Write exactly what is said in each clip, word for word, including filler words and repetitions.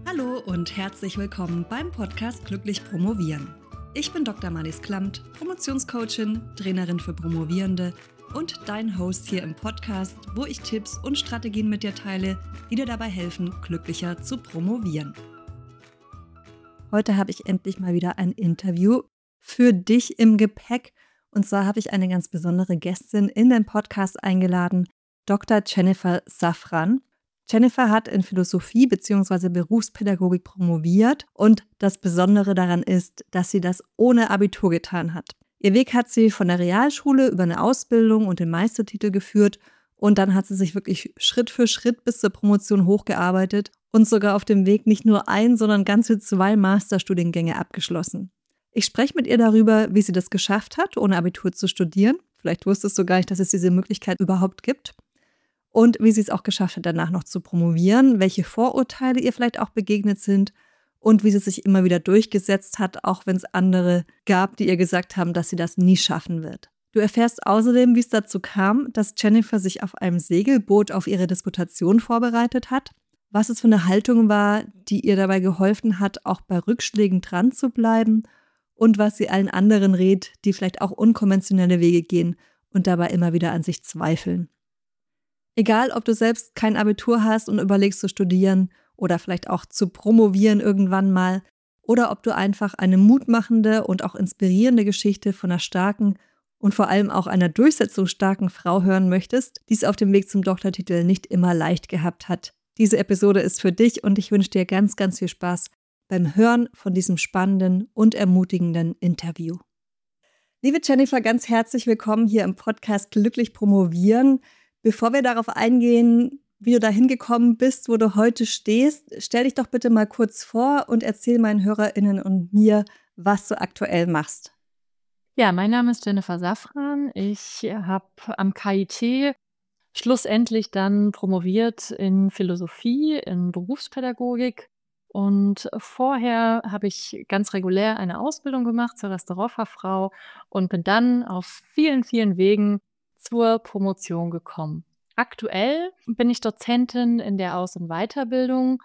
Hallo und herzlich willkommen beim Podcast Glücklich Promovieren. Ich bin Doktor Marlies Klamt, Promotionscoachin, Trainerin für Promovierende und dein Host hier im Podcast, wo ich Tipps und Strategien mit dir teile, die dir dabei helfen, glücklicher zu promovieren. Heute habe ich endlich mal wieder ein Interview für dich im Gepäck. Und zwar habe ich eine ganz besondere Gästin in den Podcast eingeladen, Doktor Jennifer Safran. Jennifer hat in Philosophie bzw. Berufspädagogik promoviert und das Besondere daran ist, dass sie das ohne Abitur getan hat. Ihr Weg hat sie von der Realschule über eine Ausbildung und den Meistertitel geführt und dann hat sie sich wirklich Schritt für Schritt bis zur Promotion hochgearbeitet und sogar auf dem Weg nicht nur ein, sondern ganze zwei Masterstudiengänge abgeschlossen. Ich spreche mit ihr darüber, wie sie das geschafft hat, ohne Abitur zu studieren. Vielleicht wusstest du gar nicht, dass es diese Möglichkeit überhaupt gibt. Und wie sie es auch geschafft hat, danach noch zu promovieren, welche Vorurteile ihr vielleicht auch begegnet sind und wie sie sich immer wieder durchgesetzt hat, auch wenn es andere gab, die ihr gesagt haben, dass sie das nie schaffen wird. Du erfährst außerdem, wie es dazu kam, dass Jennifer sich auf einem Segelboot auf ihre Disputation vorbereitet hat, was es für eine Haltung war, die ihr dabei geholfen hat, auch bei Rückschlägen dran zu bleiben und was sie allen anderen rät, die vielleicht auch unkonventionelle Wege gehen und dabei immer wieder an sich zweifeln. Egal, ob du selbst kein Abitur hast und überlegst zu studieren oder vielleicht auch zu promovieren irgendwann mal oder ob du einfach eine mutmachende und auch inspirierende Geschichte von einer starken und vor allem auch einer durchsetzungsstarken Frau hören möchtest, die es auf dem Weg zum Doktortitel nicht immer leicht gehabt hat. Diese Episode ist für dich und ich wünsche dir ganz, ganz viel Spaß beim Hören von diesem spannenden und ermutigenden Interview. Liebe Jennifer, ganz herzlich willkommen hier im Podcast Glücklich Promovieren. Bevor wir darauf eingehen, wie du dahin gekommen bist, wo du heute stehst, stell dich doch bitte mal kurz vor und erzähl meinen HörerInnen und mir, was du aktuell machst. Ja, mein Name ist Jennifer Safran. Ich habe am K I T schlussendlich dann promoviert in Philosophie, in Berufspädagogik. Und vorher habe ich ganz regulär eine Ausbildung gemacht zur Restaurantfachfrau und bin dann auf vielen, vielen Wegen zur Promotion gekommen. Aktuell bin ich Dozentin in der Aus- und Weiterbildung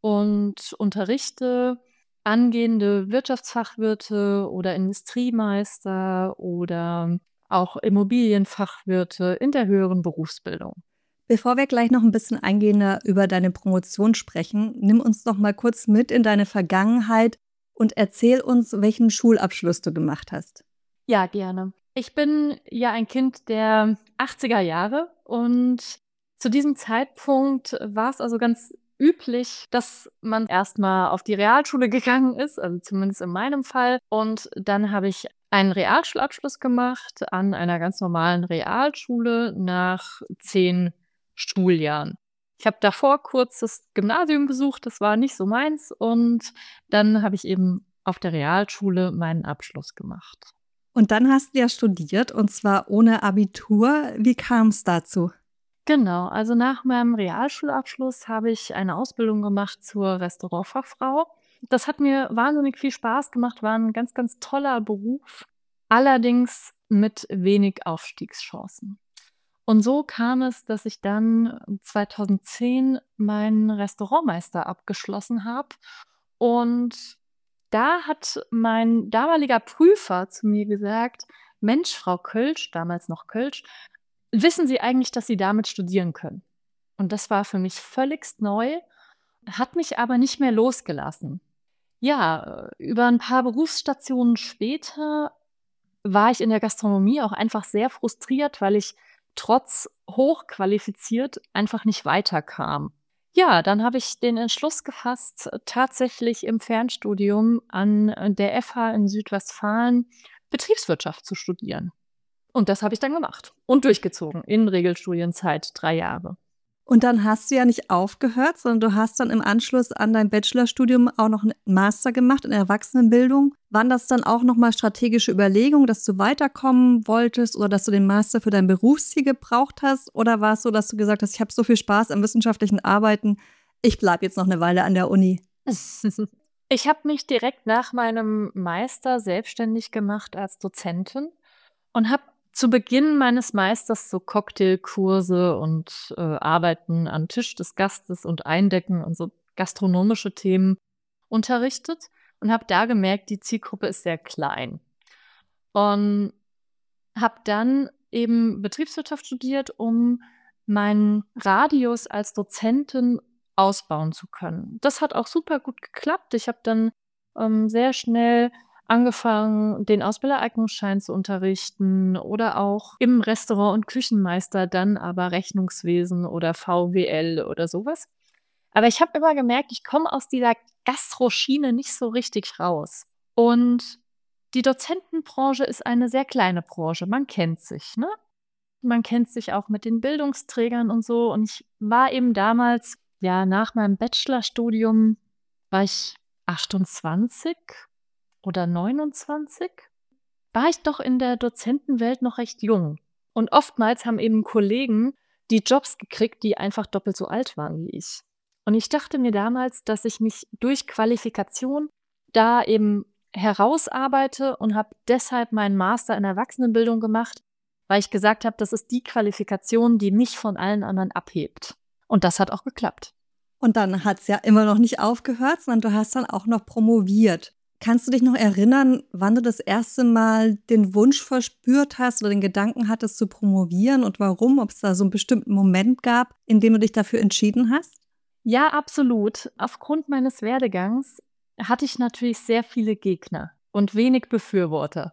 und unterrichte angehende Wirtschaftsfachwirte oder Industriemeister oder auch Immobilienfachwirte in der höheren Berufsbildung. Bevor wir gleich noch ein bisschen eingehender über deine Promotion sprechen, nimm uns doch mal kurz mit in deine Vergangenheit und erzähl uns, welchen Schulabschluss du gemacht hast. Ja, gerne. Ich bin ja ein Kind der achtziger Jahre und zu diesem Zeitpunkt war es also ganz üblich, dass man erstmal auf die Realschule gegangen ist, also zumindest in meinem Fall. Und dann habe ich einen Realschulabschluss gemacht an einer ganz normalen Realschule nach zehn Schuljahren. Ich habe davor kurz das Gymnasium besucht, das war nicht so meins. Und dann habe ich eben auf der Realschule meinen Abschluss gemacht. Und dann hast du ja studiert, und zwar ohne Abitur. Wie kam es dazu? Genau, also nach meinem Realschulabschluss habe ich eine Ausbildung gemacht zur Restaurantfachfrau. Das hat mir wahnsinnig viel Spaß gemacht, war ein ganz, ganz toller Beruf, allerdings mit wenig Aufstiegschancen. Und so kam es, dass ich dann zweitausendzehn meinen Restaurantmeister abgeschlossen habe. Und da hat mein damaliger Prüfer zu mir gesagt: Mensch, Frau Kölsch, damals noch Kölsch, wissen Sie eigentlich, dass Sie damit studieren können? Und das war für mich völligst neu, hat mich aber nicht mehr losgelassen. Ja, über ein paar Berufsstationen später war ich in der Gastronomie auch einfach sehr frustriert, weil ich trotz hochqualifiziert einfach nicht weiterkam. Ja, dann habe ich den Entschluss gefasst, tatsächlich im Fernstudium an der F H in Südwestfalen Betriebswirtschaft zu studieren. Und das habe ich dann gemacht und durchgezogen in Regelstudienzeit drei Jahre. Und dann hast du ja nicht aufgehört, sondern du hast dann im Anschluss an dein Bachelorstudium auch noch einen Master gemacht in Erwachsenenbildung. Waren das dann auch nochmal strategische Überlegungen, dass du weiterkommen wolltest oder dass du den Master für dein Berufsziel gebraucht hast? Oder war es so, dass du gesagt hast, ich habe so viel Spaß am wissenschaftlichen Arbeiten, ich bleibe jetzt noch eine Weile an der Uni? Ich habe mich direkt nach meinem Meister selbstständig gemacht als Dozentin und habe zu Beginn meines Meisters so Cocktailkurse und äh, Arbeiten am Tisch des Gastes und Eindecken und so gastronomische Themen unterrichtet und habe da gemerkt, die Zielgruppe ist sehr klein. Und habe dann eben Betriebswirtschaft studiert, um meinen Radius als Dozentin ausbauen zu können. Das hat auch super gut geklappt. Ich habe dann ähm, sehr schnell angefangen, den Ausbildereignungsschein zu unterrichten oder auch im Restaurant- und Küchenmeister, dann aber Rechnungswesen oder V W L oder sowas. Aber ich habe immer gemerkt, ich komme aus dieser Gastroschiene nicht so richtig raus. Und die Dozentenbranche ist eine sehr kleine Branche. Man kennt sich, ne? Man kennt sich auch mit den Bildungsträgern und so. Und ich war eben damals, ja, nach meinem Bachelorstudium war ich achtundzwanzig oder neunundzwanzig. War ich doch in der Dozentenwelt noch recht jung. Und oftmals haben eben Kollegen die Jobs gekriegt, die einfach doppelt so alt waren wie ich. Und ich dachte mir damals, dass ich mich durch Qualifikation da eben herausarbeite und habe deshalb meinen Master in Erwachsenenbildung gemacht, weil ich gesagt habe, das ist die Qualifikation, die mich von allen anderen abhebt. Und das hat auch geklappt. Und dann hat es ja immer noch nicht aufgehört, sondern du hast dann auch noch promoviert. Kannst du dich noch erinnern, wann du das erste Mal den Wunsch verspürt hast oder den Gedanken hattest zu promovieren und warum? Ob es da so einen bestimmten Moment gab, in dem du dich dafür entschieden hast? Ja, absolut. Aufgrund meines Werdegangs hatte ich natürlich sehr viele Gegner und wenig Befürworter.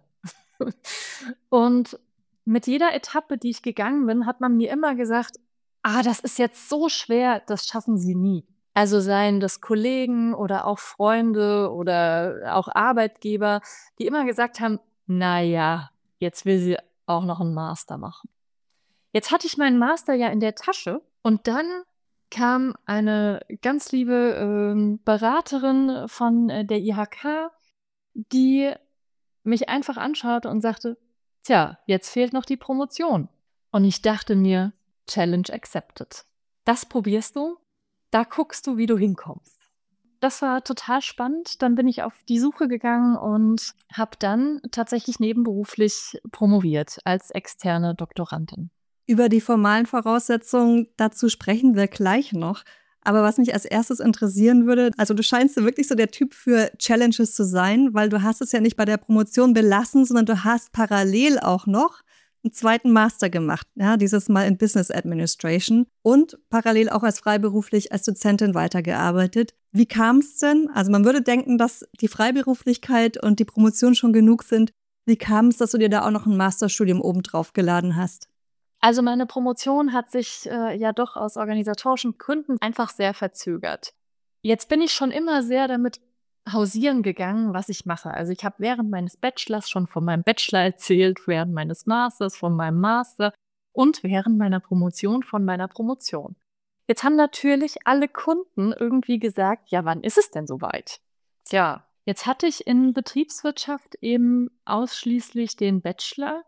Und mit jeder Etappe, die ich gegangen bin, hat man mir immer gesagt, ah, das ist jetzt so schwer, das schaffen Sie nie. Also seien das Kollegen oder auch Freunde oder auch Arbeitgeber, die immer gesagt haben, na ja, jetzt will sie auch noch einen Master machen. Jetzt hatte ich meinen Master ja in der Tasche und dann kam eine ganz liebe ähm, Beraterin von äh, der I H K, die mich einfach anschaute und sagte, tja, jetzt fehlt noch die Promotion. Und ich dachte mir, Challenge accepted. Das probierst du, da guckst du, wie du hinkommst. Das war total spannend. Dann bin ich auf die Suche gegangen und habe dann tatsächlich nebenberuflich promoviert als externe Doktorandin. Über die formalen Voraussetzungen, dazu sprechen wir gleich noch. Aber was mich als erstes interessieren würde, also du scheinst ja wirklich so der Typ für Challenges zu sein, weil du hast es ja nicht bei der Promotion belassen, sondern du hast parallel auch noch einen zweiten Master gemacht, ja, dieses Mal in Business Administration und parallel auch als freiberuflich als Dozentin weitergearbeitet. Wie kam es denn? Also man würde denken, dass die Freiberuflichkeit und die Promotion schon genug sind. Wie kam es, dass du dir da auch noch ein Masterstudium obendrauf geladen hast? Also meine Promotion hat sich äh, ja doch aus organisatorischen Gründen einfach sehr verzögert. Jetzt bin ich schon immer sehr damit hausieren gegangen, was ich mache. Also ich habe während meines Bachelors schon von meinem Bachelor erzählt, während meines Masters von meinem Master und während meiner Promotion von meiner Promotion. Jetzt haben natürlich alle Kunden irgendwie gesagt, ja, wann ist es denn soweit? Tja, jetzt hatte ich in Betriebswirtschaft eben ausschließlich den Bachelor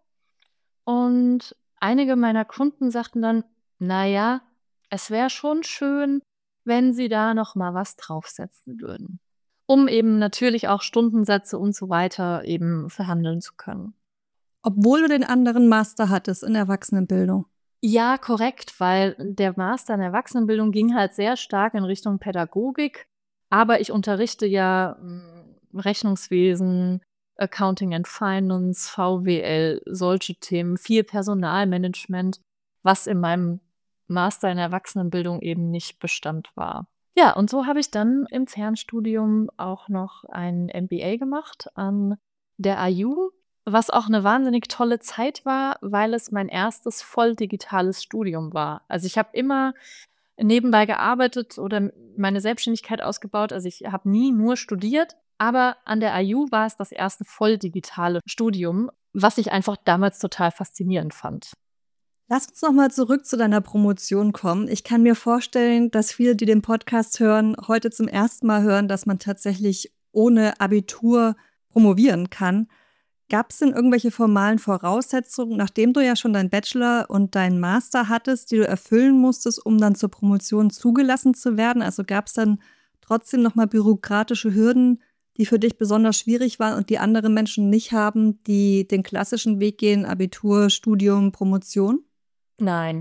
und einige meiner Kunden sagten dann, na ja, es wäre schon schön, wenn Sie da noch mal was draufsetzen würden, um eben natürlich auch Stundensätze und so weiter eben verhandeln zu können. Obwohl du den anderen Master hattest in Erwachsenenbildung. Ja, korrekt, weil der Master in Erwachsenenbildung ging halt sehr stark in Richtung Pädagogik, aber ich unterrichte ja mh, Rechnungswesen, Accounting and Finance, V W L, solche Themen, viel Personalmanagement, was in meinem Master in Erwachsenenbildung eben nicht Bestand war. Ja, und so habe ich dann im Fernstudium auch noch ein M B A gemacht an der I U, was auch eine wahnsinnig tolle Zeit war, weil es mein erstes voll digitales Studium war. Also ich habe immer nebenbei gearbeitet oder meine Selbstständigkeit ausgebaut. Also ich habe nie nur studiert, aber an der I U war es das erste voll digitale Studium, was ich einfach damals total faszinierend fand. Lass uns noch mal zurück zu deiner Promotion kommen. Ich kann mir vorstellen, dass viele, die den Podcast hören, heute zum ersten Mal hören, dass man tatsächlich ohne Abitur promovieren kann. Gab es denn irgendwelche formalen Voraussetzungen, nachdem du ja schon deinen Bachelor und deinen Master hattest, die du erfüllen musstest, um dann zur Promotion zugelassen zu werden? Also gab es dann trotzdem noch mal bürokratische Hürden, die für dich besonders schwierig waren und die andere Menschen nicht haben, die den klassischen Weg gehen, Abitur, Studium, Promotion? Nein,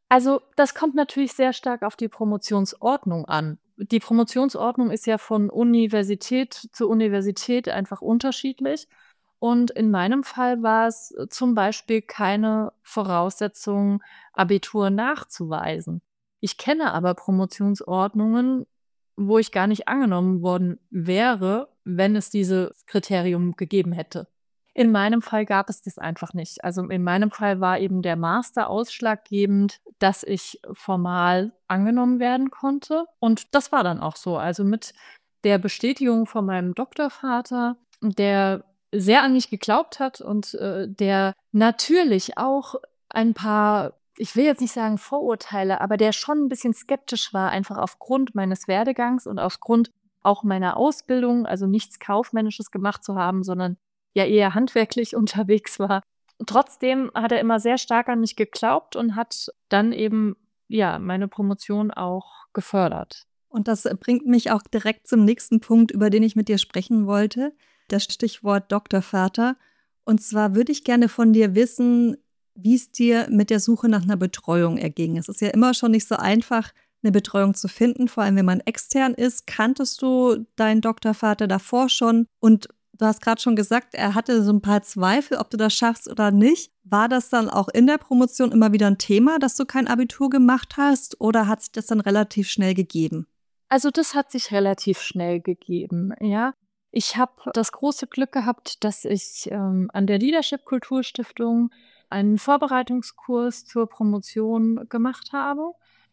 Also, das kommt natürlich sehr stark auf die Promotionsordnung an. Die Promotionsordnung ist ja von Universität zu Universität einfach unterschiedlich. Und in meinem Fall war es äh, zum Beispiel keine Voraussetzung, Abitur nachzuweisen. Ich kenne aber Promotionsordnungen, wo ich gar nicht angenommen worden wäre, wenn es dieses Kriterium gegeben hätte. In meinem Fall gab es das einfach nicht. Also, in meinem Fall war eben der Master ausschlaggebend, dass ich formal angenommen werden konnte. Und das war dann auch so. Also, mit der Bestätigung von meinem Doktorvater, der sehr an mich geglaubt hat und, äh, der natürlich auch ein paar, ich will jetzt nicht sagen Vorurteile, aber der schon ein bisschen skeptisch war, einfach aufgrund meines Werdegangs und aufgrund auch meiner Ausbildung, also nichts Kaufmännisches gemacht zu haben, sondern ja eher handwerklich unterwegs war. Trotzdem hat er immer sehr stark an mich geglaubt und hat dann eben, ja, meine Promotion auch gefördert. Und das äh, bringt mich auch direkt zum nächsten Punkt, über den ich mit dir sprechen wollte, das Stichwort Doktorvater. Und zwar würde ich gerne von dir wissen, wie es dir mit der Suche nach einer Betreuung erging. Es ist ja immer schon nicht so einfach, eine Betreuung zu finden, vor allem wenn man extern ist. Kanntest du deinen Doktorvater davor schon? Und du hast gerade schon gesagt, er hatte so ein paar Zweifel, ob du das schaffst oder nicht. War das dann auch in der Promotion immer wieder ein Thema, dass du kein Abitur gemacht hast, oder hat sich das dann relativ schnell gegeben? Also, das hat sich relativ schnell gegeben, ja. Ich habe das große Glück gehabt, dass ich, ähm, an der Leadership-Kulturstiftung einen Vorbereitungskurs zur Promotion gemacht habe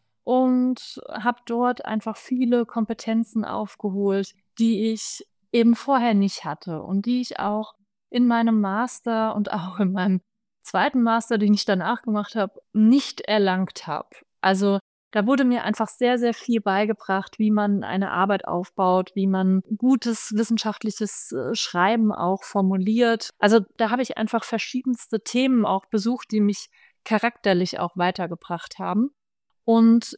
und habe dort einfach viele Kompetenzen aufgeholt, die ich eben vorher nicht hatte und die ich auch in meinem Master und auch in meinem zweiten Master, den ich danach gemacht habe, nicht erlangt habe. Also, da wurde mir einfach sehr, sehr viel beigebracht, wie man eine Arbeit aufbaut, wie man gutes wissenschaftliches, äh, Schreiben auch formuliert. Also, da habe ich einfach verschiedenste Themen auch besucht, die mich charakterlich auch weitergebracht haben. Und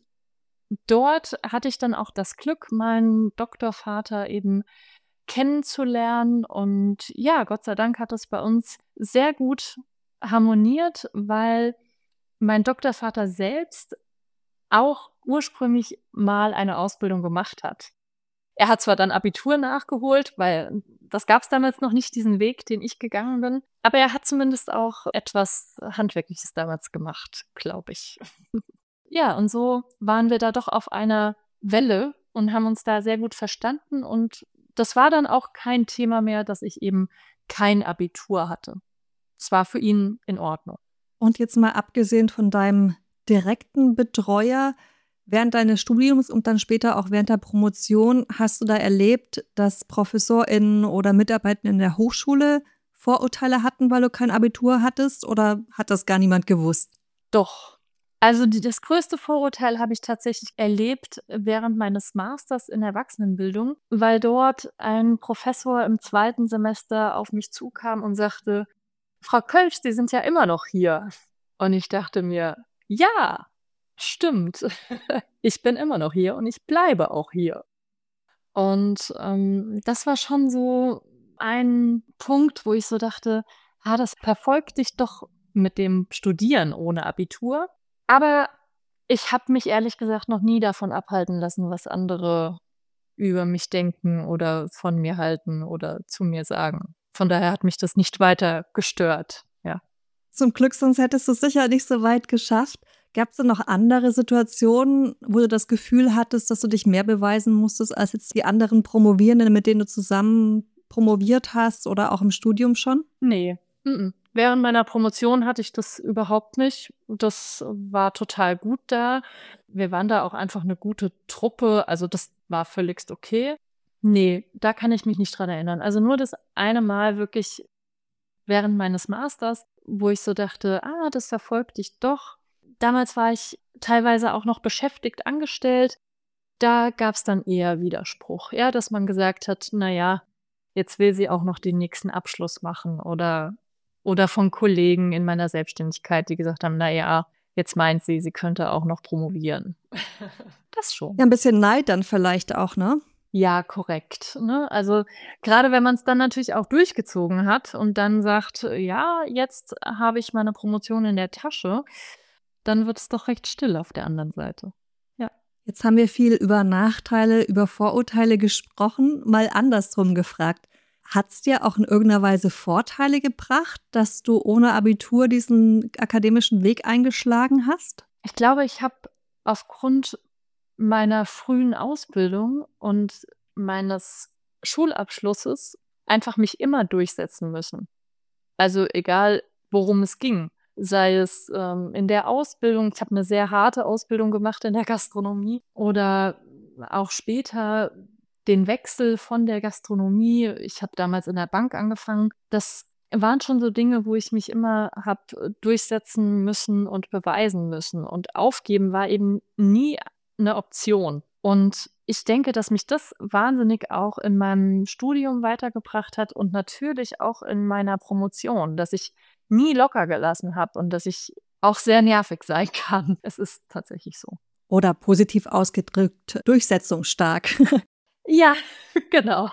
dort hatte ich dann auch das Glück, meinen Doktorvater eben kennenzulernen. Und ja, Gott sei Dank hat es bei uns sehr gut harmoniert, weil mein Doktorvater selbst auch ursprünglich mal eine Ausbildung gemacht hat. Er hat zwar dann Abitur nachgeholt, weil das gab es damals noch nicht, diesen Weg, den ich gegangen bin, aber er hat zumindest auch etwas Handwerkliches damals gemacht, glaube ich. Ja, und so waren wir da doch auf einer Welle und haben uns da sehr gut verstanden, und das war dann auch kein Thema mehr, dass ich eben kein Abitur hatte. Es war für ihn in Ordnung. Und jetzt mal abgesehen von deinem direkten Betreuer, während deines Studiums und dann später auch während der Promotion, hast du da erlebt, dass ProfessorInnen oder Mitarbeiter in der Hochschule Vorurteile hatten, weil du kein Abitur hattest, oder hat das gar niemand gewusst? Doch. Also die das größte Vorurteil habe ich tatsächlich erlebt während meines Masters in Erwachsenenbildung, weil dort ein Professor im zweiten Semester auf mich zukam und sagte: „Frau Kölsch, Sie sind ja immer noch hier.“ Und ich dachte mir: „Ja, stimmt. Ich bin immer noch hier und ich bleibe auch hier.“ Und, ähm, das war schon so ein Punkt, wo ich so dachte: „Ah, das verfolgt dich doch mit dem Studieren ohne Abitur.“ Aber ich habe mich ehrlich gesagt noch nie davon abhalten lassen, was andere über mich denken oder von mir halten oder zu mir sagen. Von daher hat mich das nicht weiter gestört, ja. Zum Glück, sonst hättest du es sicher nicht so weit geschafft. Gab es denn noch andere Situationen, wo du das Gefühl hattest, dass du dich mehr beweisen musstest als jetzt die anderen Promovierenden, mit denen du zusammen promoviert hast, oder auch im Studium schon? Ne, m-m. Während meiner Promotion hatte ich das überhaupt nicht. Das war total gut da. Wir waren da auch einfach 'ne gute Truppe, also das war völligst okay. Ne, da kann ich mich nicht dran erinnern. Also nur das eine Mal wirklich während meines Masters, wo ich so dachte: „Ah, das verfolgt dich doch.“ Damals war ich teilweise auch noch beschäftigt angestellt. Da gab's dann eher Widerspruch, ja, dass man gesagt hat: „Na ja, jetzt will sie auch noch den nächsten Abschluss machen“, oder oder von Kollegen in meiner Selbstständigkeit, die gesagt haben: „Na ja, jetzt meint sie, sie könnte auch noch promovieren.“ Das schon. Ja, ein bisschen Neid dann vielleicht auch, ne? Ja, korrekt, ne? Also, grade wenn man's dann natürlich auch durchgezogen hat und dann sagt: „Ja, jetzt habe ich meine Promotion in der Tasche“, dann wird es doch recht still auf der anderen Seite. Ja. Jetzt haben wir viel über Nachteile, über Vorurteile gesprochen. Mal andersrum gefragt. Hat es dir auch in irgendeiner Weise Vorteile gebracht, dass du ohne Abitur diesen akademischen Weg eingeschlagen hast? Ich glaube, ich habe aufgrund meiner frühen Ausbildung und meines Schulabschlusses einfach mich immer durchsetzen müssen. Also egal, worum es ging. Sei es ähm, in der Ausbildung, ich habe eine sehr harte Ausbildung gemacht in der Gastronomie, oder auch später den Wechsel von der Gastronomie. Ich habe damals in der Bank angefangen. Das waren schon so Dinge, wo ich mich immer habe durchsetzen müssen und beweisen müssen. Und aufgeben war eben nie eine Option. Und ich denke, dass mich das wahnsinnig auch in meinem Studium weitergebracht hat und natürlich auch in meiner Promotion, dass ich nie locker gelassen habe und dass ich auch sehr nervig sein kann. Es ist tatsächlich so. Oder positiv ausgedrückt, durchsetzungsstark. Ja, genau.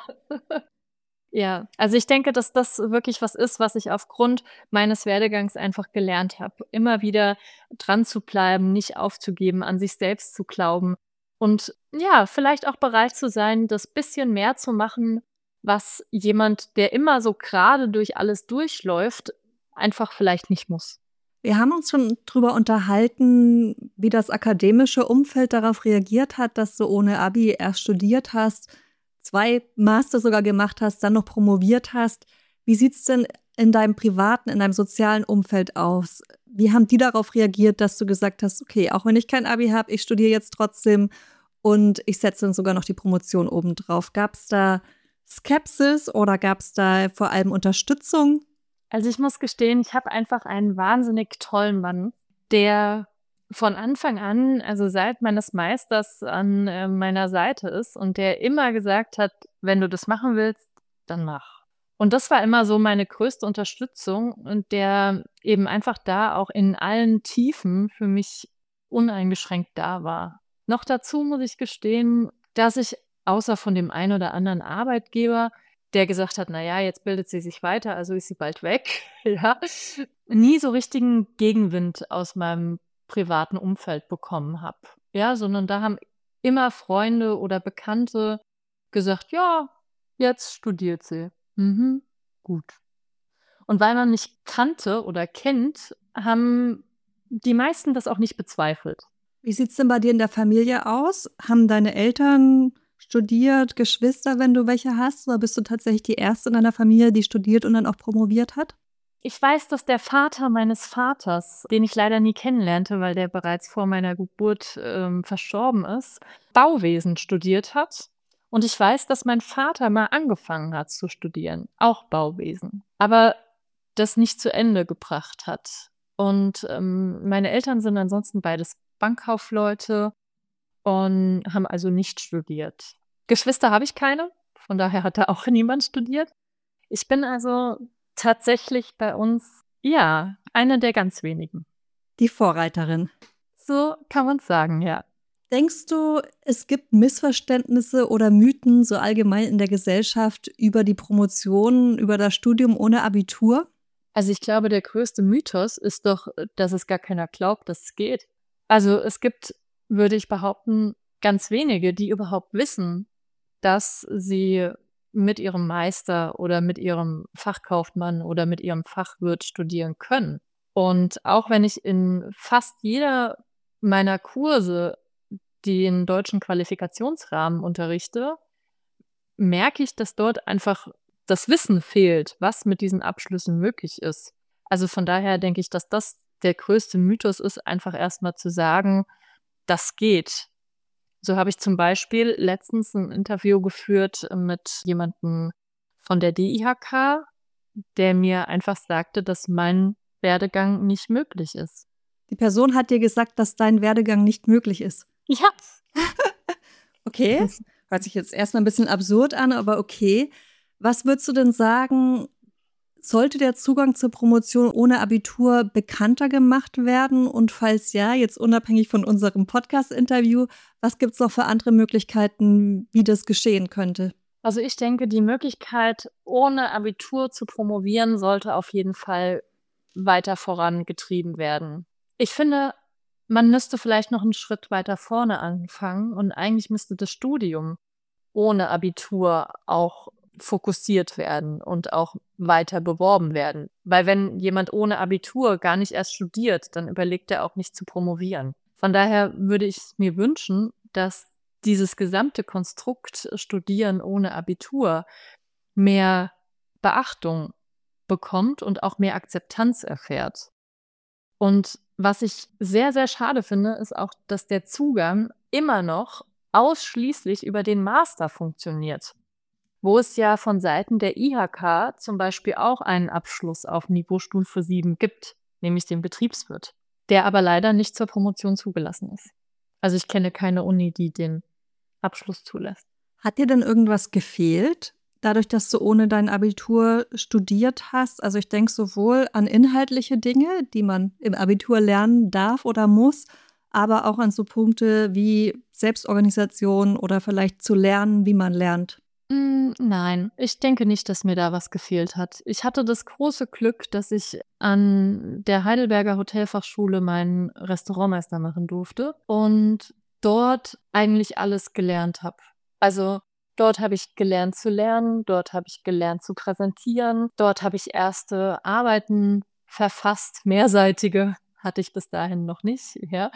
Ja, also ich denke, dass das wirklich was ist, was ich aufgrund meines Werdegangs einfach gelernt habe. Immer wieder dran zu bleiben, nicht aufzugeben, an sich selbst zu glauben und ja, vielleicht auch bereit zu sein, das bisschen mehr zu machen, was jemand, der immer so gerade durch alles durchläuft, einfach vielleicht nicht muss. Wir haben uns schon drüber unterhalten, wie das akademische Umfeld darauf reagiert hat, dass du ohne Abi erst studiert hast, zwei Master sogar gemacht hast, dann noch promoviert hast. Wie sieht's denn in deinem privaten, in deinem sozialen Umfeld aus? Wie haben die darauf reagiert, dass du gesagt hast, okay, auch wenn ich kein Abi habe, ich studiere jetzt trotzdem und ich setze dann sogar noch die Promotion obendrauf? Gab es da Skepsis oder gab es da vor allem Unterstützung? Also ich muss gestehen, ich habe einfach einen wahnsinnig tollen Mann, der von Anfang an, also seit meines Meisters an äh, meiner Seite ist und der immer gesagt hat, wenn du das machen willst, dann mach. Und das war immer so meine größte Unterstützung und der eben einfach da auch in allen Tiefen für mich uneingeschränkt da war. Noch dazu muss ich gestehen, dass ich außer von dem einen oder anderen Arbeitgeber, der gesagt hat, na ja, jetzt bildet sie sich weiter, also ist sie bald weg, ja, nie so richtigen Gegenwind aus meinem privaten Umfeld bekommen habe. Ja, sondern da haben immer Freunde oder Bekannte gesagt, ja, jetzt studiert sie. Mhm, gut. Und weil man mich kannte oder kennt, haben die meisten das auch nicht bezweifelt. Wie sieht's denn bei dir in der Familie aus? Haben deine Eltern studiert, Geschwister, wenn du welche hast? Oder bist du tatsächlich die Erste in deiner Familie, die studiert und dann auch promoviert hat? Ich weiß, dass der Vater meines Vaters, den ich leider nie kennenlernte, weil der bereits vor meiner Geburt ähm, verstorben ist, Bauwesen studiert hat. Und ich weiß, dass mein Vater mal angefangen hat zu studieren, auch Bauwesen, aber das nicht zu Ende gebracht hat. Und ähm, meine Eltern sind ansonsten beides Bankkaufleute und haben also nicht studiert. Geschwister habe ich keine, von daher hat da auch niemand studiert. Ich bin also tatsächlich bei uns, ja, eine der ganz wenigen. Die Vorreiterin. So kann man es sagen, ja. Denkst du, es gibt Missverständnisse oder Mythen so allgemein in der Gesellschaft über die Promotion, über das Studium ohne Abitur? Also ich glaube, der größte Mythos ist doch, dass es gar keiner glaubt, dass es geht. Also es gibt, würde ich behaupten, ganz wenige, die überhaupt wissen, dass sie mit ihrem Meister oder mit ihrem Fachkaufmann oder mit ihrem Fachwirt studieren können. Und auch wenn ich in fast jeder meiner Kurse den deutschen Qualifikationsrahmen unterrichte, merke ich, dass dort einfach das Wissen fehlt, was mit diesen Abschlüssen möglich ist. Also von daher denke ich, dass das der größte Mythos ist, einfach erstmal zu sagen, das geht. So habe ich zum Beispiel letztens ein Interview geführt mit jemandem von der D I H K, der mir einfach sagte, dass mein Werdegang nicht möglich ist. Die Person hat dir gesagt, dass dein Werdegang nicht möglich ist. Ja. Okay, hört sich jetzt erstmal ein bisschen absurd an, aber okay. Was würdest du denn sagen, sollte der Zugang zur Promotion ohne Abitur bekannter gemacht werden? Und falls ja, jetzt unabhängig von unserem Podcast-Interview, was gibt es noch für andere Möglichkeiten, wie das geschehen könnte? Also ich denke, die Möglichkeit, ohne Abitur zu promovieren, sollte auf jeden Fall weiter vorangetrieben werden. Ich finde, man müsste vielleicht noch einen Schritt weiter vorne anfangen und eigentlich müsste das Studium ohne Abitur auch fokussiert werden und auch weiter beworben werden. Weil wenn jemand ohne Abitur gar nicht erst studiert, dann überlegt er auch nicht zu promovieren. Von daher würde ich mir wünschen, dass dieses gesamte Konstrukt Studieren ohne Abitur mehr Beachtung bekommt und auch mehr Akzeptanz erfährt. Und was ich sehr, sehr schade finde, ist auch, dass der Zugang immer noch ausschließlich über den Master funktioniert, wo es ja von Seiten der I H K zum Beispiel auch einen Abschluss auf Niveaustufe sieben gibt, nämlich den Betriebswirt, der aber leider nicht zur Promotion zugelassen ist. Also ich kenne keine Uni, die den Abschluss zulässt. Hat dir denn irgendwas gefehlt, dadurch, dass du ohne dein Abitur studiert hast? Also ich denke sowohl an inhaltliche Dinge, die man im Abitur lernen darf oder muss, aber auch an so Punkte wie Selbstorganisation oder vielleicht zu lernen, wie man lernt. Mm, Nein, ich denke nicht, dass mir da was gefehlt hat. Ich hatte das große Glück, dass ich an der Heidelberger Hotelfachschule meinen Restaurantmeister machen durfte und dort eigentlich alles gelernt habe. Also dort habe ich gelernt zu lernen, dort habe ich gelernt zu präsentieren, dort habe ich erste Arbeiten verfasst, mehrseitige, hatte ich bis dahin noch nicht, ja.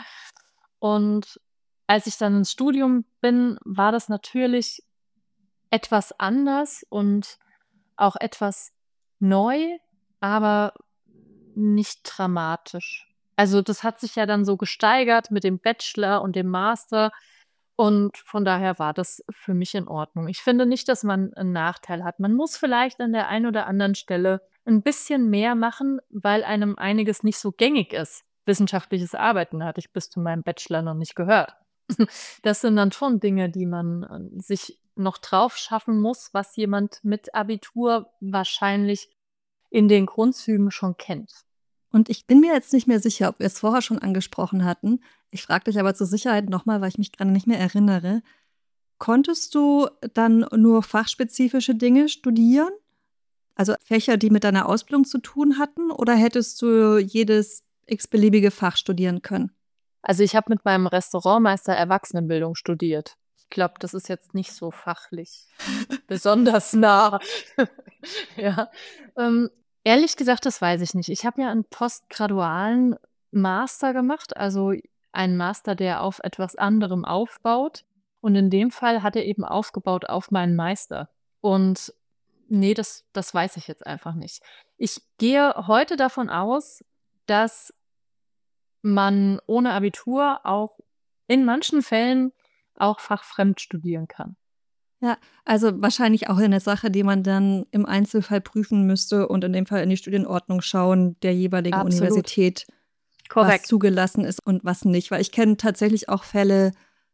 Und als ich dann ins Studium bin, war das natürlich etwas anders und auch etwas neu, aber nicht dramatisch. Also das hat sich ja dann so gesteigert mit dem Bachelor und dem Master und von daher war das für mich in Ordnung. Ich finde nicht, dass man einen Nachteil hat. Man muss vielleicht an der einen oder anderen Stelle ein bisschen mehr machen, weil einem einiges nicht so gängig ist. Wissenschaftliches Arbeiten hatte ich bis zu meinem Bachelor noch nicht gehört. Das sind dann schon Dinge, die man äh, sich noch drauf schaffen muss, was jemand mit Abitur wahrscheinlich in den Grundzügen schon kennt. Und ich bin mir jetzt nicht mehr sicher, ob wir es vorher schon angesprochen hatten. Ich frage dich aber zur Sicherheit nochmal, weil ich mich gerade nicht mehr erinnere. Konntest du dann nur fachspezifische Dinge studieren? Also Fächer, die mit deiner Ausbildung zu tun hatten? Oder hättest du jedes x-beliebige Fach studieren können? Also ich habe mit meinem Restaurantmeister Erwachsenenbildung studiert. Ich glaube, das ist jetzt nicht so fachlich besonders nah. Ja. Ähm, ehrlich gesagt, das weiß ich nicht. Ich habe ja einen postgradualen Master gemacht, also einen Master, der auf etwas anderem aufbaut. Und in dem Fall hat er eben aufgebaut auf meinen Meister. Und nee, das, das weiß ich jetzt einfach nicht. Ich gehe heute davon aus, dass man ohne Abitur auch in manchen Fällen auch fachfremd studieren kann. Ja, also wahrscheinlich auch eine Sache, die man dann im Einzelfall prüfen müsste und in dem Fall in die Studienordnung schauen der jeweiligen Absolut. Universität, was Korrekt. zugelassen ist und was nicht. Weil ich kenne tatsächlich auch Fälle,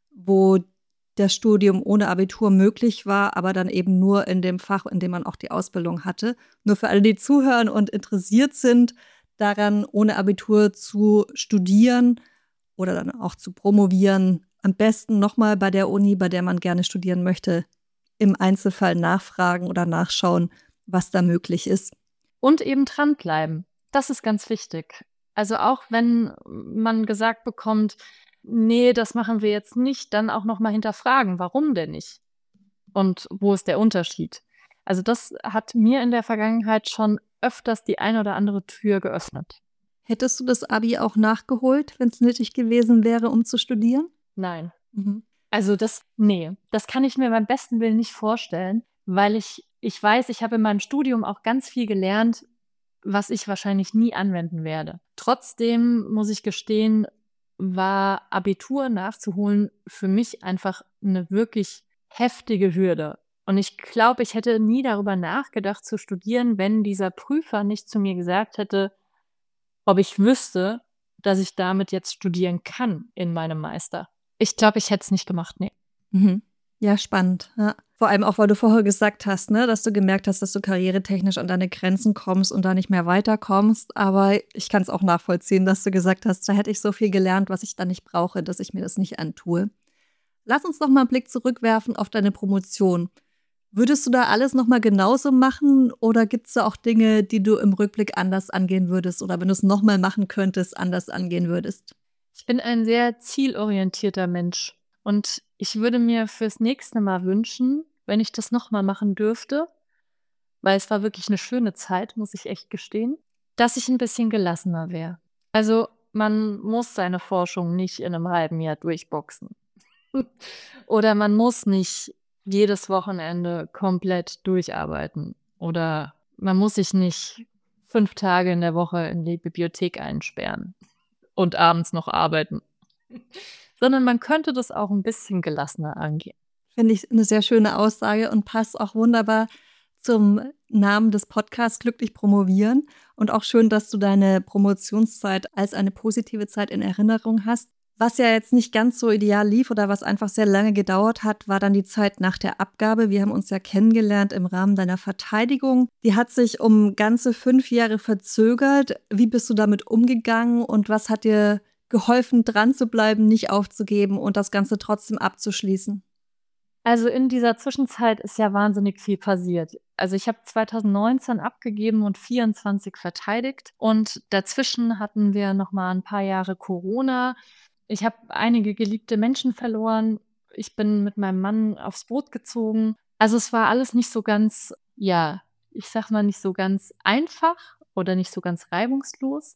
wo das Studium ohne Abitur möglich war, aber dann eben nur in dem Fach, in dem man auch die Ausbildung hatte. Nur für alle, die zuhören und interessiert sind, daran ohne Abitur zu studieren oder dann auch zu promovieren, am besten nochmal bei der Uni, bei der man gerne studieren möchte, im Einzelfall nachfragen oder nachschauen, was da möglich ist. Und eben dranbleiben. Das ist ganz wichtig. Also auch wenn man gesagt bekommt, nee, das machen wir jetzt nicht, dann auch nochmal hinterfragen, warum denn nicht? Und wo ist der Unterschied? Also das hat mir in der Vergangenheit schon öfters die ein oder andere Tür geöffnet. Hättest du das Abi auch nachgeholt, wenn es nötig gewesen wäre, um zu studieren? Nein. Mhm. Also das, nee, das kann ich mir beim besten Willen nicht vorstellen, weil ich, ich weiß, ich habe in meinem Studium auch ganz viel gelernt, was ich wahrscheinlich nie anwenden werde. Trotzdem muss ich gestehen, war Abitur nachzuholen für mich einfach eine wirklich heftige Hürde. Und ich glaube, ich hätte nie darüber nachgedacht zu studieren, wenn dieser Prüfer nicht zu mir gesagt hätte, ob ich wüsste, dass ich damit jetzt studieren kann in meinem Meister. Ich glaube, ich hätte es nicht gemacht, nee. Mhm. Ja, spannend. Ja. Vor allem auch, weil du vorher gesagt hast, ne, dass du gemerkt hast, dass du karrieretechnisch an deine Grenzen kommst und da nicht mehr weiterkommst. Aber ich kann es auch nachvollziehen, dass du gesagt hast, da hätte ich so viel gelernt, was ich dann nicht brauche, dass ich mir das nicht antue. Lass uns noch mal einen Blick zurückwerfen auf deine Promotion. Würdest du da alles noch mal genauso machen oder gibt es da auch Dinge, die du im Rückblick anders angehen würdest oder wenn du es noch mal machen könntest, anders angehen würdest? Ich bin ein sehr zielorientierter Mensch und ich würde mir fürs nächste Mal wünschen, wenn ich das noch mal machen dürfte, weil es war wirklich eine schöne Zeit, muss ich echt gestehen, dass ich ein bisschen gelassener wäre. Also, man muss seine Forschung nicht in einem halben Jahr durchboxen. Oder man muss nicht jedes Wochenende komplett durcharbeiten. Oder man muss sich nicht fünf Tage in der Woche in die Bibliothek einsperren und abends noch arbeiten. Sondern man könnte das auch ein bisschen gelassener angehen. Finde ich eine sehr schöne Aussage und passt auch wunderbar zum Namen des Podcasts Glücklich promovieren. Und auch schön, dass du deine Promotionszeit als eine positive Zeit in Erinnerung hast. Was ja jetzt nicht ganz so ideal lief oder was einfach sehr lange gedauert hat, war dann die Zeit nach der Abgabe. Wir haben uns ja kennengelernt im Rahmen deiner Verteidigung. Die hat sich um ganze fünf Jahre verzögert. Wie bist du damit umgegangen und was hat dir geholfen, dran zu bleiben, nicht aufzugeben und das Ganze trotzdem abzuschließen? Also, in dieser Zwischenzeit ist ja wahnsinnig viel passiert. Also, ich habe zwanzig neunzehn abgegeben und vierundzwanzig verteidigt und dazwischen hatten wir noch mal 'n paar Jahre Corona. Ich habe einige geliebte Menschen verloren. Ich bin mit meinem Mann aufs Boot gezogen. Also, es war alles nicht so ganz, ja, ich sage mal, nicht so ganz einfach oder nicht so ganz reibungslos.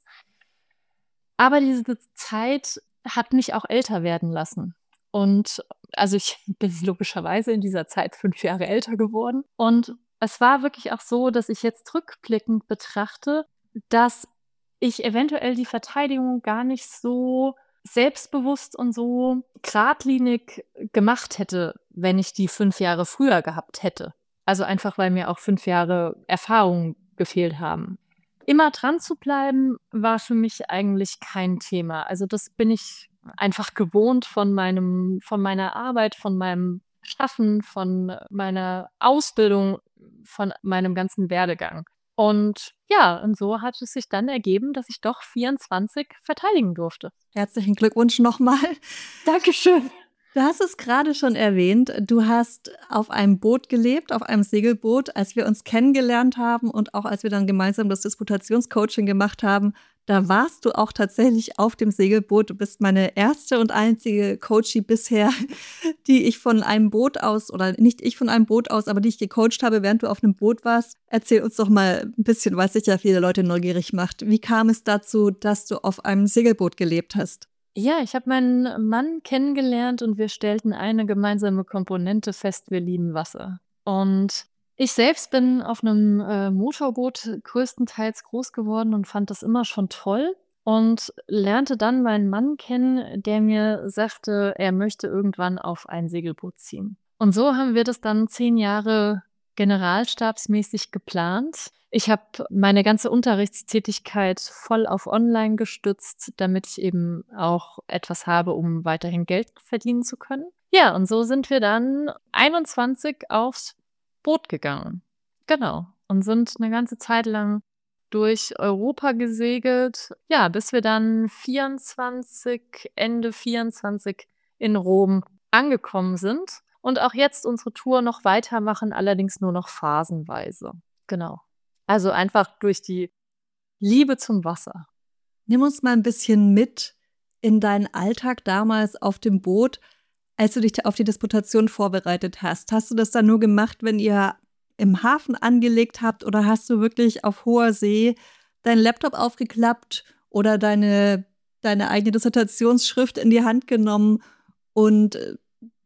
Aber diese Zeit hat mich auch älter werden lassen. Und also, ich bin logischerweise in dieser Zeit fünf Jahre älter geworden. Und es war wirklich auch so, dass ich jetzt rückblickend betrachte, dass ich eventuell die Verteidigung gar nicht so selbstbewusst und so geradlinig gemacht hätte, wenn ich die fünf Jahre früher gehabt hätte. Also, einfach, weil mir auch fünf Jahre Erfahrung gefehlt haben. Immer dran zu bleiben, war für mich eigentlich kein Thema. Also, das bin ich einfach gewohnt von meinem von meiner Arbeit, von meinem Schaffen, von meiner Ausbildung, von meinem ganzen Werdegang. Und ja, und so hat es sich dann ergeben, dass ich doch vierundzwanzig verteidigen durfte. Herzlichen Glückwunsch nochmal. Dankeschön. Du hast es gerade schon erwähnt, du hast auf einem Boot gelebt, auf einem Segelboot. Als wir uns kennengelernt haben und auch als wir dann gemeinsam das Disputationscoaching gemacht haben, da warst du auch tatsächlich auf dem Segelboot. Du bist meine erste und einzige Coachie bisher, die ich von einem Boot aus, oder nicht ich von einem Boot aus, aber die ich gecoacht habe, während du auf einem Boot warst. Erzähl uns doch mal ein bisschen, was sicher viele Leute neugierig macht. Wie kam es dazu, dass du auf einem Segelboot gelebt hast? Ja, ich habe meinen Mann kennengelernt und wir stellten eine gemeinsame Komponente fest: Wir lieben Wasser. Und ich selbst bin auf einem äh, Motorboot größtenteils groß geworden und fand das immer schon toll und lernte dann meinen Mann kennen, der mir sagte, er möchte irgendwann auf ein Segelboot ziehen. Und so haben wir das dann zehn Jahre generalstabsmäßig geplant. Ich habe meine ganze Unterrichtstätigkeit voll auf online gestützt, damit ich eben auch etwas habe, um weiterhin Geld verdienen zu können. Ja, und so sind wir dann einundzwanzig aufs Boot gegangen. Genau. Und sind eine ganze Zeit lang durch Europa gesegelt, ja, bis wir dann vierundzwanzig Ende vierundzwanzig in Rom angekommen sind und auch jetzt unsere Tour noch weitermachen, allerdings nur noch phasenweise. Genau. Also, einfach durch die Liebe zum Wasser. Nimm uns mal ein bisschen mit in deinen Alltag damals auf dem Boot, als du dich auf die Disputation vorbereitet hast. Hast du das dann nur gemacht, wenn ihr im Hafen angelegt habt, oder hast du wirklich auf hoher See deinen Laptop aufgeklappt oder deine deine eigene Dissertationsschrift in die Hand genommen und, äh,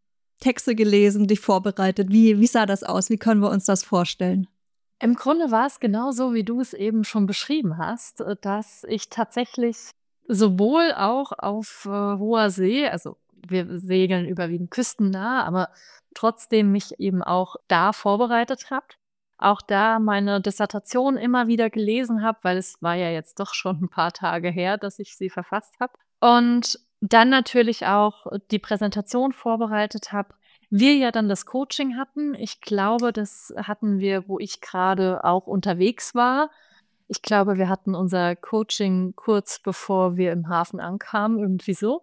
Texte gelesen, dich vorbereitet? Wie wie sah das aus? Wie können wir uns das vorstellen? Im Grunde war es genauso, wie du es eben schon beschrieben hast, äh, dass ich tatsächlich sowohl auch auf, äh, hoher See, also wir segeln überwiegend küstennah, aber trotzdem mich eben auch da vorbereitet habe. Auch da meine Dissertation immer wieder gelesen habe, weil es war ja jetzt doch schon ein paar Tage her, dass ich sie verfasst habe. Und dann natürlich auch die Präsentation vorbereitet habe. Wir ja dann das Coaching hatten. Ich glaube, das hatten wir, wo ich gerade auch unterwegs war. Ich glaube, wir hatten unser Coaching kurz bevor wir im Hafen ankamen, irgendwie so.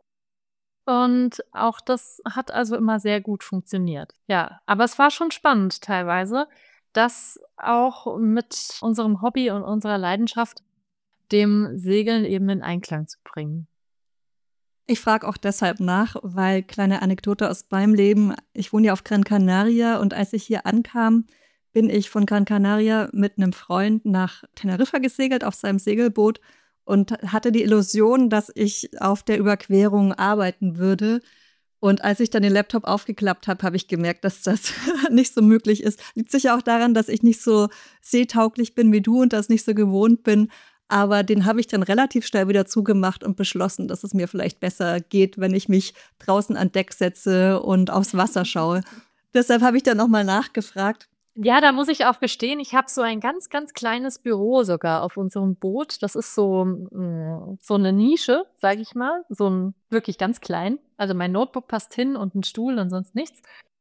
Und auch das hat also immer sehr gut funktioniert. Ja, aber es war schon spannend teilweise, das auch mit unserem Hobby und unserer Leidenschaft, dem Segeln, eben in Einklang zu bringen. Ich frage auch deshalb nach, weil, kleine Anekdote aus meinem Leben, ich wohne ja auf Gran Canaria und als ich hier ankam, bin ich von Gran Canaria mit einem Freund nach Teneriffa gesegelt auf seinem Segelboot und hatte die Illusion, dass ich auf der Überquerung arbeiten würde. Und als ich dann den Laptop aufgeklappt habe, habe ich gemerkt, dass das nicht so möglich ist. Liegt sicher auch daran, dass ich nicht so seetauglich bin wie du und das nicht so gewohnt bin. Aber den habe ich dann relativ schnell wieder zugemacht und beschlossen, dass es mir vielleicht besser geht, wenn ich mich draußen an Deck setze und aufs Wasser schaue. Deshalb habe ich dann nochmal nachgefragt. Ja, da muss ich auch gestehen, ich habe so ein ganz, ganz kleines Büro sogar auf unserem Boot. Das ist so, mm, so eine Nische, sage ich mal, so ein wirklich ganz klein. Also mein Notebook passt hin und ein Stuhl und sonst nichts.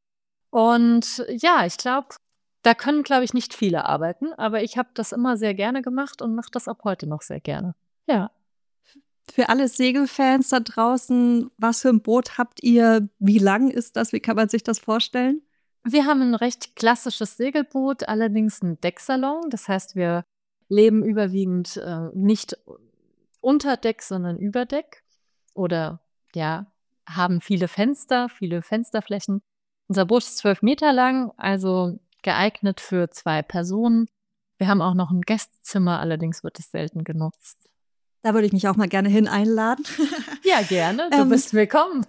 Und ja, ich glaube, da können, glaube ich, nicht viele arbeiten, aber ich habe das immer sehr gerne gemacht und mache das auch heute noch sehr gerne. Ja. Für alle Segelfans da draußen, was für ein Boot habt ihr? Wie lang ist das? Wie kann man sich das vorstellen? Wir haben ein recht klassisches Segelboot, allerdings einen Decksalon. Das heißt, wir leben überwiegend äh, nicht unter Deck, sondern über Deck. Oder ja, haben viele Fenster, viele Fensterflächen. Unser Boot ist zwölf Meter lang, also geeignet für zwei Personen. Wir haben auch noch ein Gästezimmer, allerdings wird es selten genutzt. Da würde ich mich auch mal gerne hin einladen. Ja, gerne. Du Ähm, bist willkommen.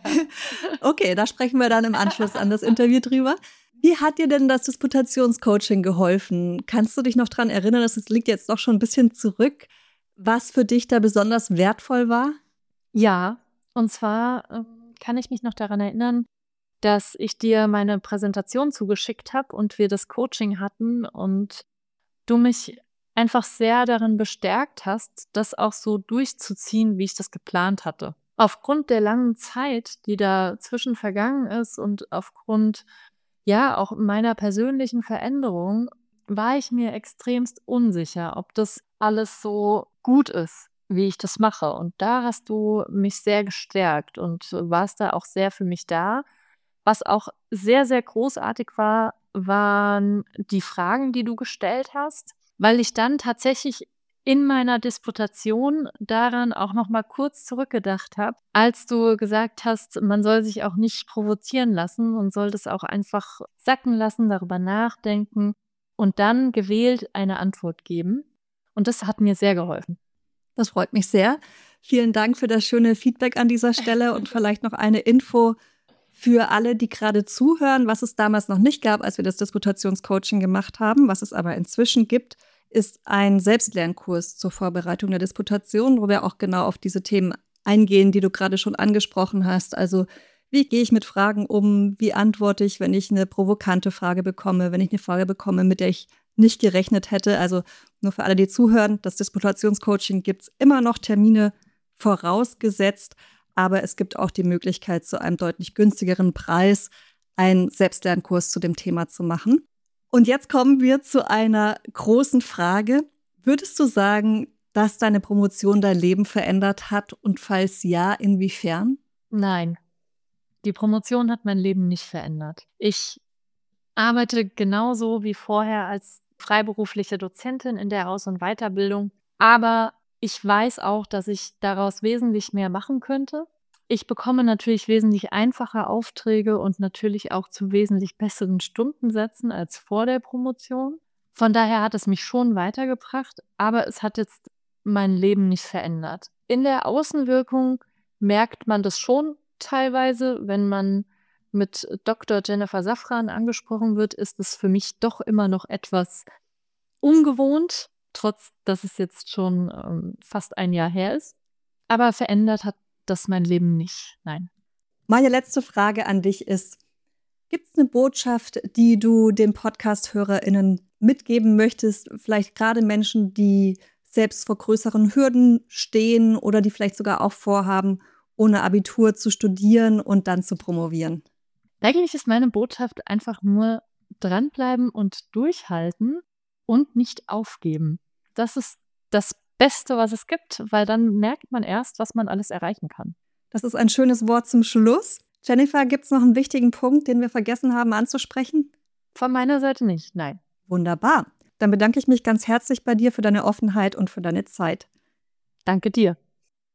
Okay, da sprechen wir dann im Anschluss an das Interview drüber. Wie hat dir denn das Disputationscoaching geholfen? Kannst du dich noch daran erinnern, dass es liegt jetzt doch schon ein bisschen zurück, was für dich da besonders wertvoll war? Ja, und zwar ähm, kann ich mich noch daran erinnern, dass ich dir meine Präsentation zugeschickt habe und wir das Coaching hatten und du mich einfach sehr darin bestärkt hast, das auch so durchzuziehen, wie ich das geplant hatte. Aufgrund der langen Zeit, die dazwischen vergangen ist und aufgrund, ja, auch meiner persönlichen Veränderung, war ich mir extremst unsicher, ob das alles so gut ist, wie ich das mache. Und da hast du mich sehr gestärkt und warst da auch sehr für mich da. Was auch sehr, sehr großartig war, waren die Fragen, die du gestellt hast, weil ich dann tatsächlich in meiner Disputation daran auch noch mal kurz zurückgedacht habe, als du gesagt hast, man soll sich auch nicht provozieren lassen und soll das auch einfach sacken lassen, darüber nachdenken und dann gewählt eine Antwort geben. Und das hat mir sehr geholfen. Das freut mich sehr. Vielen Dank für das schöne Feedback an dieser Stelle und vielleicht noch eine Info für alle, die gerade zuhören, was es damals noch nicht gab, als wir das Disputationscoaching gemacht haben, was es aber inzwischen gibt, ist ein Selbstlernkurs zur Vorbereitung der Disputation, wo wir auch genau auf diese Themen eingehen, die du gerade schon angesprochen hast. Also wie gehe ich mit Fragen um? Wie antworte ich, wenn ich eine provokante Frage bekomme, wenn ich eine Frage bekomme, mit der ich nicht gerechnet hätte? Also nur für alle, die zuhören, das Disputationscoaching gibt es immer noch Termine vorausgesetzt, aber es gibt auch die Möglichkeit, zu einem deutlich günstigeren Preis einen Selbstlernkurs zu dem Thema zu machen. Und jetzt kommen wir zu einer großen Frage. Würdest du sagen, dass deine Promotion dein Leben verändert hat? Und falls ja, inwiefern? Nein, die Promotion hat mein Leben nicht verändert. Ich arbeite genauso wie vorher als freiberufliche Dozentin in der Aus- und Weiterbildung, aber ich weiß auch, dass ich daraus wesentlich mehr machen könnte. Ich bekomme natürlich wesentlich einfacher Aufträge und natürlich auch zu wesentlich besseren Stundensätzen als vor der Promotion. Von daher hat es mich schon weitergebracht, aber es hat jetzt mein Leben nicht verändert. In der Außenwirkung merkt man das schon teilweise, wenn man mit Doktor Jennifer Safran angesprochen wird, ist es für mich doch immer noch etwas ungewohnt, trotz dass es jetzt schon ähm, fast ein Jahr her ist. Aber verändert hat das mein Leben nicht, nein. Meine letzte Frage an dich ist, gibt es eine Botschaft, die du den Podcast-HörerInnen mitgeben möchtest? Vielleicht gerade Menschen, die selbst vor größeren Hürden stehen oder die vielleicht sogar auch vorhaben, ohne Abitur zu studieren und dann zu promovieren. Eigentlich ist meine Botschaft einfach nur dranbleiben und durchhalten und nicht aufgeben. Das ist das Beste, was es gibt, weil dann merkt man erst, was man alles erreichen kann. Das ist ein schönes Wort zum Schluss. Jennifer, gibt es noch einen wichtigen Punkt, den wir vergessen haben anzusprechen? Von meiner Seite nicht, nein. Wunderbar. Dann bedanke ich mich ganz herzlich bei dir für deine Offenheit und für deine Zeit. Danke dir.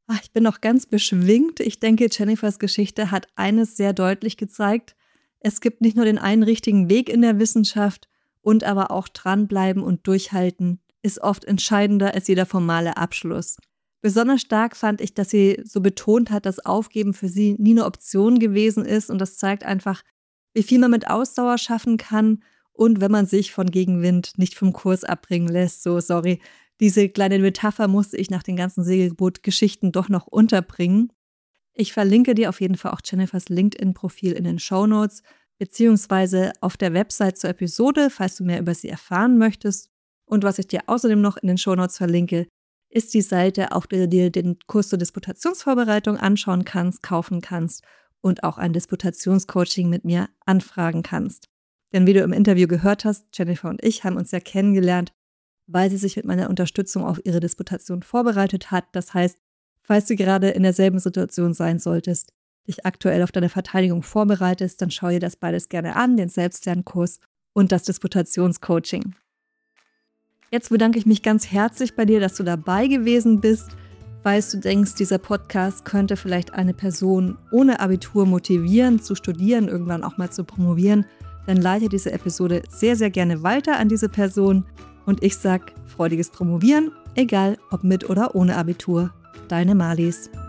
Ach, ich bin noch ganz beschwingt. Ich denke, Jennifers Geschichte hat eines sehr deutlich gezeigt. Es gibt nicht nur den einen richtigen Weg in der Wissenschaft und aber auch dranbleiben und durchhalten ist oft entscheidender als jeder formale Abschluss. Besonders stark fand ich, dass sie so betont hat, dass Aufgeben für sie nie eine Option gewesen ist und das zeigt einfach, wie viel man mit Ausdauer schaffen kann und wenn man sich von Gegenwind nicht vom Kurs abbringen lässt. So, sorry, diese kleine Metapher musste ich nach den ganzen Segelboot-Geschichten doch noch unterbringen. Ich verlinke dir auf jeden Fall auch Jennifers LinkedIn-Profil in den Shownotes, beziehungsweise auf der Website zur Episode, falls du mehr über sie erfahren möchtest. Und was ich dir außerdem noch in den Shownotes verlinke, ist die Seite, auf der du dir den Kurs zur Disputationsvorbereitung anschauen kannst, kaufen kannst und auch ein Disputationscoaching mit mir anfragen kannst. Denn wie du im Interview gehört hast, Jennifer und ich haben uns ja kennengelernt, weil sie sich mit meiner Unterstützung auf ihre Disputation vorbereitet hat. Das heißt, falls du gerade in derselben Situation sein solltest, dich aktuell auf deine Verteidigung vorbereitest, dann schau dir das beides gerne an, den Selbstlernkurs und das Disputationscoaching. Jetzt bedanke ich mich ganz herzlich bei dir, dass du dabei gewesen bist. Falls du denkst, dieser Podcast könnte vielleicht eine Person ohne Abitur motivieren, zu studieren, irgendwann auch mal zu promovieren, dann leite diese Episode sehr, sehr gerne weiter an diese Person. Und ich sag freudiges Promovieren, egal ob mit oder ohne Abitur. Deine Marlies.